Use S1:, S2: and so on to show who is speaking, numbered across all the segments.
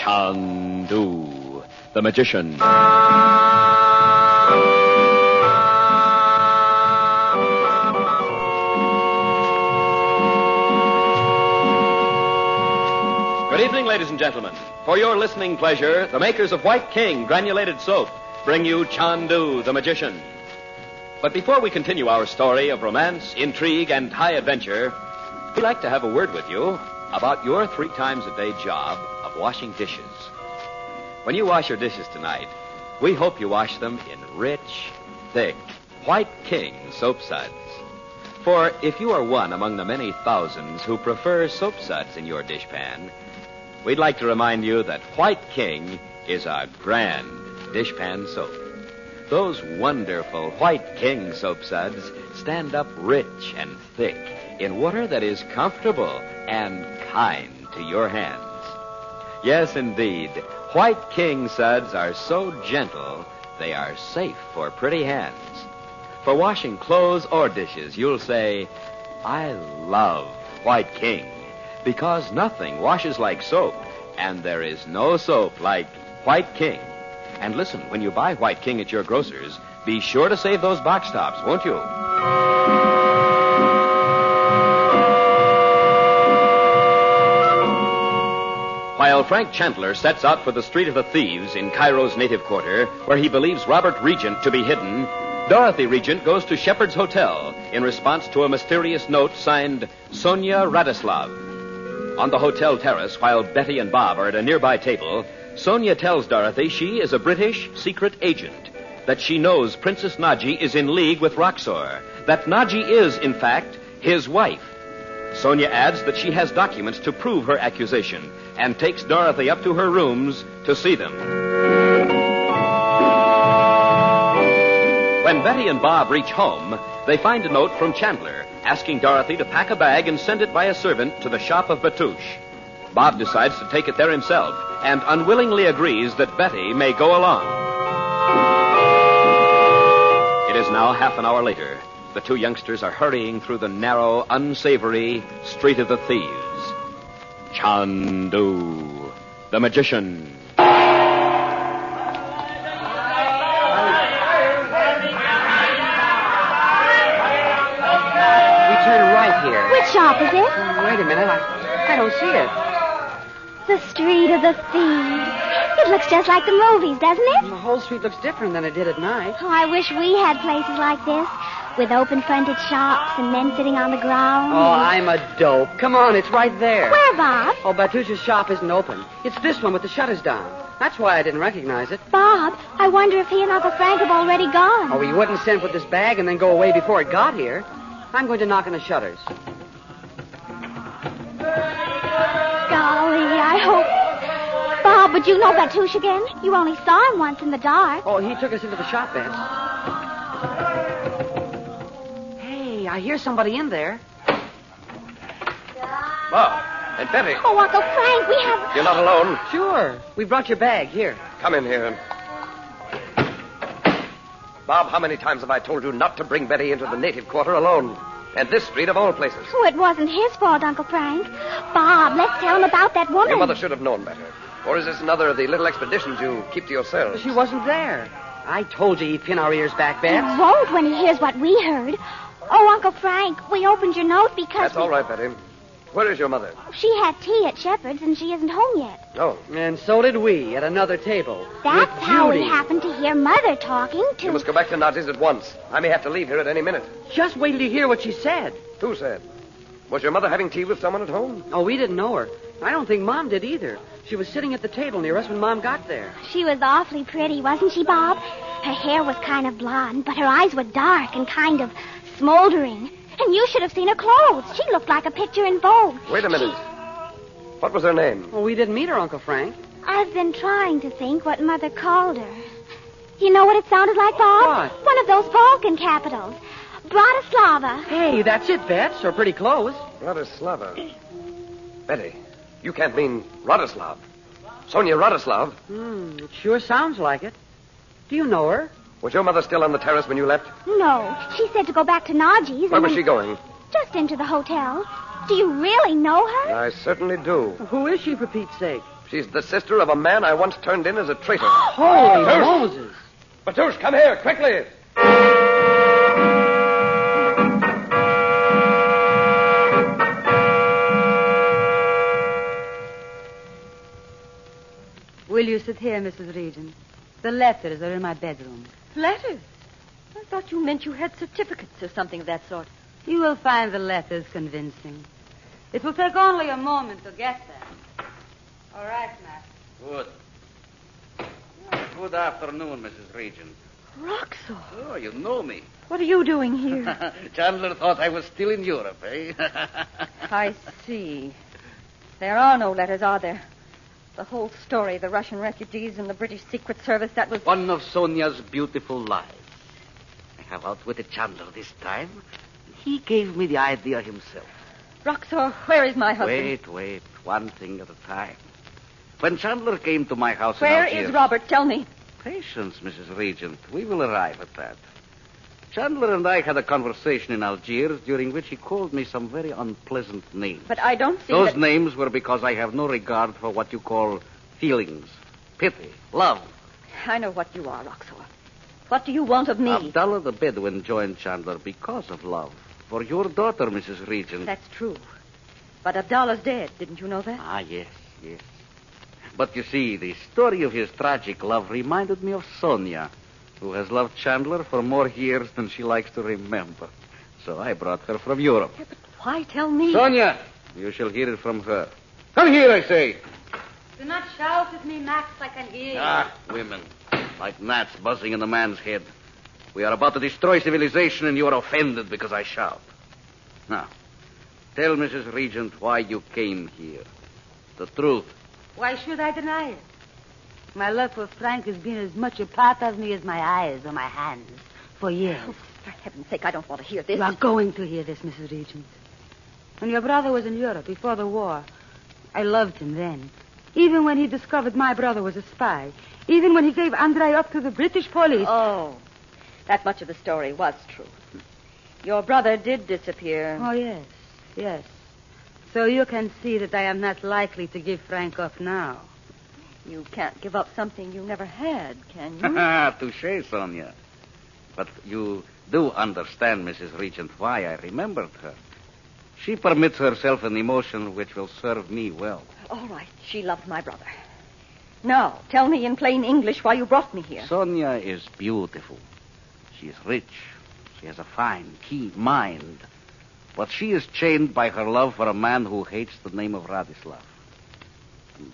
S1: Chandu, the magician. Good evening, ladies and gentlemen. For your listening pleasure, the makers of White King Granulated Soap bring you Chandu, the magician. But before we continue our story of romance, intrigue, and high adventure, we'd like to have a word with you about your 3 times a day job of washing dishes. When you wash your dishes tonight, we hope you wash them in rich, thick, White King soap suds. For if you are one among the many thousands who prefer soap suds in your dishpan, we'd like to remind you that White King is a grand dishpan soap. Those wonderful White King soap suds stand up rich and thick in water that is comfortable and kind to your hands. Yes, indeed, White King suds are so gentle, they are safe for pretty hands. For washing clothes or dishes, you'll say, I love White King, because nothing washes like soap, and there is no soap like White King. And listen, when you buy White King at your grocer's, be sure to save those box tops, won't you? While Frank Chandler sets out for the Street of the Thieves in Cairo's native quarter, where he believes Robert Regent to be hidden, Dorothy Regent goes to Shepard's Hotel in response to a mysterious note signed Sonia Radislav. On the hotel terrace, while Betty and Bob are at a nearby table, Sonia tells Dorothy she is a British secret agent, that she knows Princess Naji is in league with Roxor, that Naji is, in fact, his wife. Sonia adds that she has documents to prove her accusation and takes Dorothy up to her rooms to see them. When Betty and Bob reach home, they find a note from Chandler asking Dorothy to pack a bag and send it by a servant to the shop of Batouche. Bob decides to take it there himself and unwillingly agrees that Betty may go along. It is now half an hour later. The 2 youngsters are hurrying through the narrow, unsavory Street of the Thieves. Chandu, the magician.
S2: Here.
S3: Which shop is it?
S2: Wait a minute. I don't see it.
S3: The Street of the Thieves. It looks just like the movies, doesn't it?
S2: The whole street looks different than it did at night.
S3: Oh, I wish we had places like this, with open-fronted shops and men sitting on the ground.
S2: Oh, I'm a dope. Come on, it's right there.
S3: Where, Bob?
S2: Oh, Batouche's shop isn't open. It's this one with the shutters down. That's why I didn't recognize it.
S3: Bob, I wonder if he and Uncle Frank have already gone.
S2: Oh, he wouldn't send for this bag and then go away before it got here. I'm going to knock on the shutters.
S3: Golly, I hope... Bob, would you know Batouche again? You only saw him once in the dark.
S2: Oh, he took us into the shop, Bets. Hey, I hear somebody in there.
S4: Bob and Betty.
S3: Oh, Uncle Frank, we have...
S4: You're not alone.
S2: Sure. We brought your bag. Here.
S4: Come in here. Bob, how many times have I told you not to bring Betty into the native quarter alone? And this street of all places.
S3: Oh, it wasn't his fault, Uncle Frank. Bob, let's tell him about that woman.
S4: Your mother should have known better. Or is this another of the little expeditions you keep to yourselves?
S2: She wasn't there. I told you he'd pin our ears back,
S3: He
S2: Bets.
S3: won't when he hears what we heard. Oh, Uncle Frank, we opened your note because...
S4: That's all right, Betty. Where is your mother?
S3: She had tea at Shepard's and she isn't home yet.
S4: Oh.
S2: And so did we at another table.
S3: That's
S2: with
S3: how we
S2: Judy.
S3: happened to hear Mother talking to...
S4: You must go back to Naji's at once. I may have to leave here at any minute.
S2: Just wait till you hear what she said.
S4: Who said? Was your mother having tea with someone at home?
S2: Oh, we didn't know her. I don't think Mom did either. She was sitting at the table near us when Mom got there.
S3: She was awfully pretty, wasn't she, Bob? Her hair was kind of blonde, but her eyes were dark and kind of smoldering. And you should have seen her clothes. She looked like a picture in Vogue.
S4: Wait a minute. What was her name?
S2: Well, we didn't meet her, Uncle Frank.
S3: I've been trying to think what Mother called her. You know what it sounded like, Bob?
S2: What?
S3: One of those Balkan capitals. Bratislava.
S2: Hey, that's it, Bets. Or pretty close.
S4: Radislava. Betty, you can't mean Radislav. Sonia Radislav.
S2: It sure sounds like it. Do you know her?
S4: Was your mother still on the terrace when you left?
S3: No, she said to go back to Naji's.
S4: Where was she going?
S3: Just into the hotel. Do you really know her?
S4: I certainly do.
S2: Who is she, for Pete's sake?
S4: She's the sister of a man I once turned in as a traitor.
S2: Holy Moses!
S4: Batouche, come here, quickly!
S5: Will you sit here, Mrs. Regent? The letters are in my bedroom.
S6: Letters? I thought you meant you had certificates or something of that sort.
S5: You will find the letters convincing. It will take only a moment to get them. All right, Matt.
S7: Good afternoon, Mrs. Regent.
S6: Roxor,
S7: Oh, you know me.
S6: what are you doing here?
S7: Chandler thought I was still in Europe, eh?
S6: I see. There are no letters, are there? The whole story, the Russian refugees and the British Secret Service, that was...
S7: One of Sonia's beautiful lies. I have outwitted Chandler this time. He gave me the idea himself.
S6: Roxor, where is my husband?
S7: Wait. One thing at a time. When Chandler came to my house
S6: Where
S7: in Algiers...
S6: is Robert? Tell me.
S7: Patience, Mrs. Regent. We will arrive at that. Chandler and I had a conversation in Algiers during which he called me some very unpleasant names.
S6: But I don't see
S7: Those
S6: that...
S7: names were because I have no regard for what you call feelings, pity, love.
S6: I know what you are, Roxor. What do you want of me?
S7: Abdallah the Bedouin joined Chandler because of love. For your daughter, Mrs. Regent.
S6: That's true. But Abdallah's dead. Didn't you know that?
S7: Ah, yes. But you see, the story of his tragic love reminded me of Sonia, who has loved Chandler for more years than she likes to remember. So I brought her from Europe.
S6: Yeah, but why tell me?
S7: Sonia, you shall hear it from her. Come here, I say.
S5: Do not shout at me, Max. I can hear you.
S7: Ah, women. Like gnats buzzing in a man's head. We are about to destroy civilization, and you are offended because I shout. Now, tell Mrs. Regent why you came here. The truth.
S5: Why should I deny it? My love for Frank has been as much a part of me as my eyes or my hands for years.
S6: Oh, for heaven's sake, I don't want to hear this.
S5: You are going to hear this, Mrs. Regent. When your brother was in Europe before the war, I loved him then. Even when he discovered my brother was a spy. Even when he gave Andrei up to the British police.
S6: Oh, that much of the story was true. Your brother did disappear.
S5: Oh, yes. So you can see that I am not likely to give Frank up now.
S6: You can't give up something you never had, can you?
S7: Touché, Sonia. But you do understand, Mrs. Regent, why I remembered her. She permits herself an emotion which will serve me well.
S6: All right, she loved my brother. Now, tell me in plain English why you brought me here.
S7: Sonia is beautiful. She is rich. She has a fine, keen mind. But she is chained by her love for a man who hates the name of Radislav. And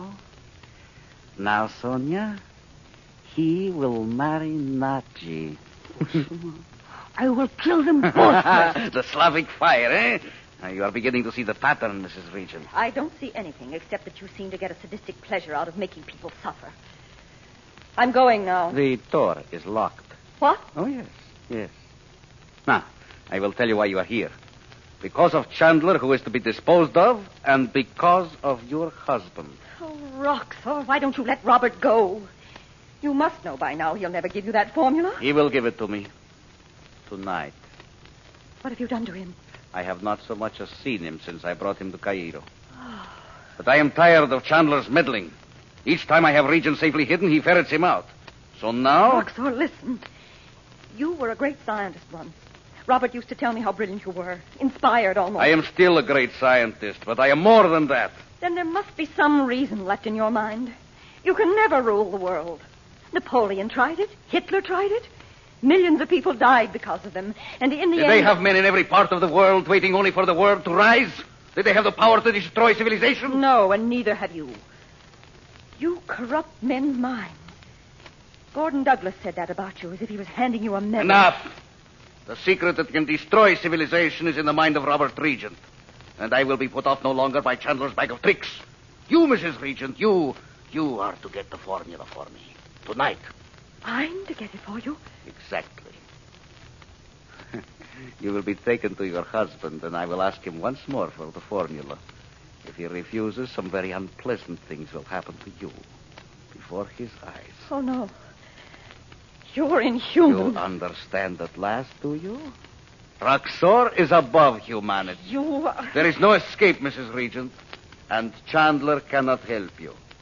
S7: now, Sonia, he will marry Naji.
S5: I will kill them both.
S7: The Slavic fire, eh? You are beginning to see the pattern, Mrs. Regent.
S6: I don't see anything except that you seem to get a sadistic pleasure out of making people suffer. I'm going now.
S7: The door is locked.
S6: What?
S7: Oh, yes. Now, I will tell you why you are here. Because of Chandler, who is to be disposed of, and because of your husband.
S6: Oh, Roxor, why don't you let Robert go? You must know by now he'll never give you that formula.
S7: He will give it to me. Tonight.
S6: What have you done to him?
S7: I have not so much as seen him since I brought him to Cairo. But I am tired of Chandler's meddling. Each time I have Regent safely hidden, he ferrets him out. So now...
S6: Roxor, listen. You were a great scientist once. Robert used to tell me how brilliant you were. Inspired almost.
S7: I am still a great scientist, but I am more than that.
S6: Then there must be some reason left in your mind. You can never rule the world. Napoleon tried it. Hitler tried it. Millions of people died because of them. And in the end...
S7: Did they have men in every part of the world waiting only for the world to rise? Did they have the power to destroy civilization?
S6: No, and neither have you. You corrupt men's minds. Gordon Douglas said that about you, as if he was handing you a medal.
S7: Enough. The secret that can destroy civilization is in the mind of Robert Regent. And I will be put off no longer by Chandler's bag of tricks. You, Mrs. Regent, you are to get the formula for me. Tonight.
S6: I'm to get it for you?
S7: Exactly. You will be taken to your husband, and I will ask him once more for the formula. If he refuses, some very unpleasant things will happen to you before his eyes.
S6: Oh, no. You're inhuman.
S7: You understand at last, do you? Roxor is above humanity.
S6: You are...
S7: There is no escape, Mrs. Regent, and Chandler cannot help you.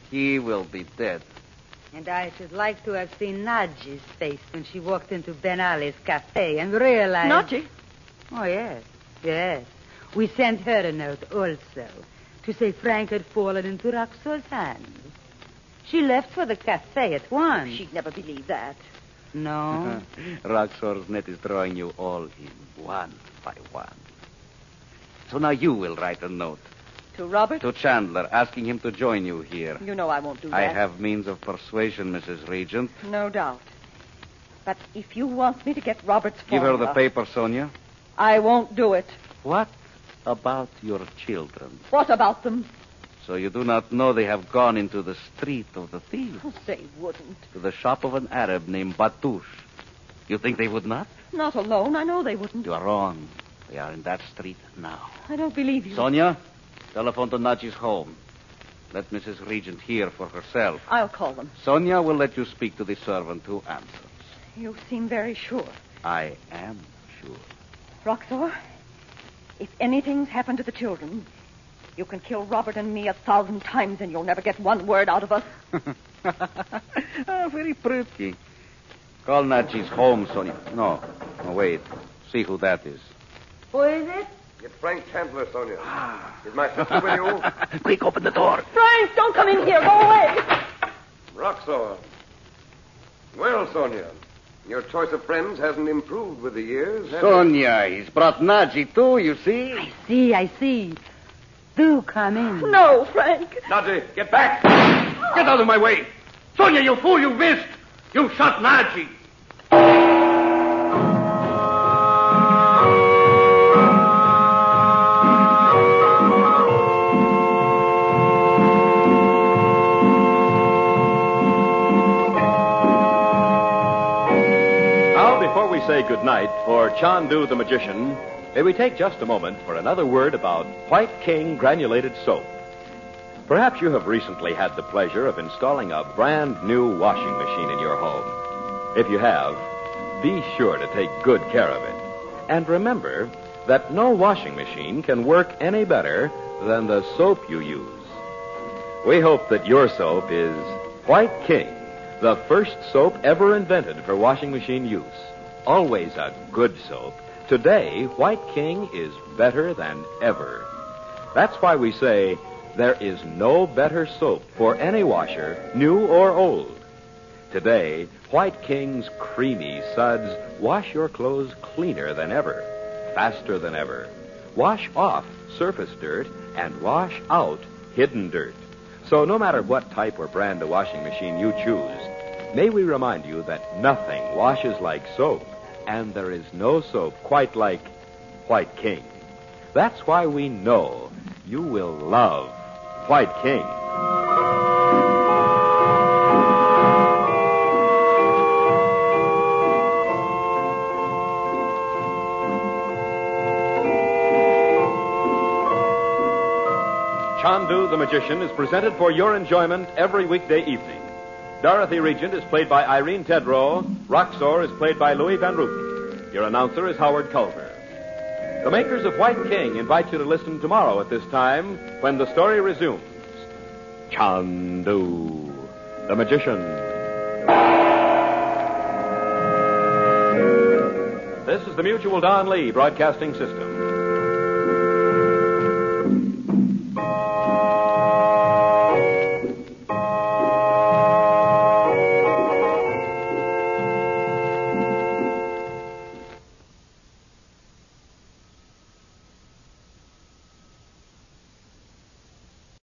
S7: He will be dead.
S5: And I should like to have seen Nadji's face when she walked into Ben Ali's cafe and realized...
S6: Nadji?
S5: Oh, yes, yes. We sent her a note also to say Frank had fallen into Roxor's hands. She left for the cafe at once.
S6: She'd never believe that.
S5: No?
S7: Roxor's net is drawing you all in, one by one. So now you will write a note
S6: To Robert?
S7: to Chandler, asking him to join you here.
S6: You know I won't do that.
S7: I have means of persuasion, Mrs. Regent.
S6: No doubt. But if you want me to get Robert's
S7: Give her
S6: formula,
S7: the paper, Sonia.
S6: I won't do it.
S7: What about your children?
S6: What about them?
S7: So you do not know they have gone into the street of the thieves,
S6: They wouldn't.
S7: to the shop of an Arab named Batouche. You think they would not?
S6: Not alone. I know they wouldn't.
S7: You are wrong. They are in that street now.
S6: I don't believe you.
S7: Sonia, telephone to Nadji's home. Let Mrs. Regent hear for herself.
S6: I'll call them.
S7: Sonia will let you speak to the servant who answers.
S6: You seem very sure.
S7: I am sure.
S6: Roxor, if anything's happened to the children, you can kill Robert and me 1,000 times and you'll never get one word out of us.
S7: Very pretty. Call Nadji's home, Sonia. No, wait. See who that is.
S5: Who is it?
S4: It's Frank Chandler, Sonia. Is my sister with you?
S7: Quick, open the door.
S6: Frank, don't come in here. Go away.
S4: Roxor. Well, Sonia, your choice of friends hasn't improved with the years, has it?
S7: Sonia, he's brought Nadji, too, you see?
S5: I see. Do come in.
S6: No, Frank.
S4: Nadji, get back!
S7: Get out of my way. Sonia, you fool, you missed. You shot Nadji.
S1: Say goodnight for Chandu the Magician, may we take just a moment for another word about White King Granulated Soap. Perhaps you have recently had the pleasure of installing a brand new washing machine in your home. If you have, be sure to take good care of it. And remember that no washing machine can work any better than the soap you use. We hope that your soap is White King, the first soap ever invented for washing machine use. Always a good soap. Today, White King is better than ever. That's why we say there is no better soap for any washer, new or old. Today, White King's creamy suds wash your clothes cleaner than ever, faster than ever. Wash off surface dirt and wash out hidden dirt. So no matter what type or brand of washing machine you choose, may we remind you that nothing washes like soap, and there is no soap quite like White King. That's why we know you will love White King. Chandu the Magician is presented for your enjoyment every weekday evening. Dorothy Regent is played by Irene Tedrow. Roxor is played by Louis Van Ruten. Your announcer is Howard Culver. The makers of White King invite you to listen tomorrow at this time when the story resumes. Chandu the Magician. This is the Mutual Don Lee Broadcasting System.